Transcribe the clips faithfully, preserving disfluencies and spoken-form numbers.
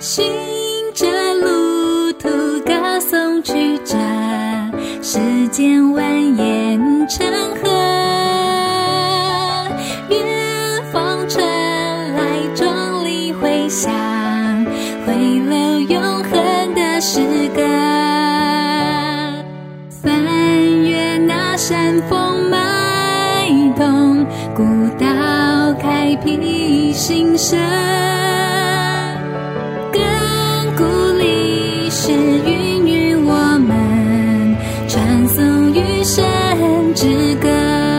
行着路途高颂曲折，世间蜿蜒成河。远方传来壮丽回响，回流永恒的诗歌。翻越那山峰脉动，古道开辟新生。亘古历史孕育我们，传颂余生之歌。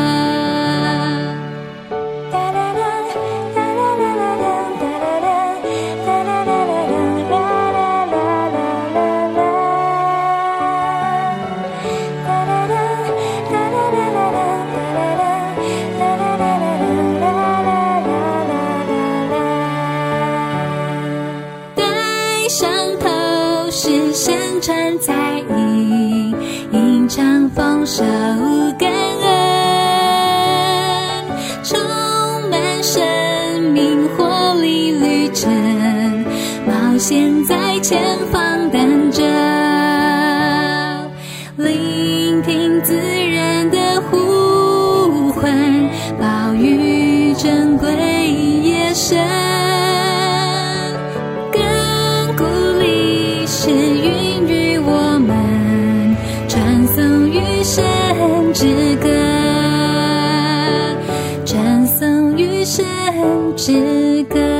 身穿彩衣，吟唱丰收感恩，充满生命活力旅程，冒险在前方等着。聆听自然的呼唤，保育珍贵野生。是孕育我们，传颂余生之歌，传颂余生之歌。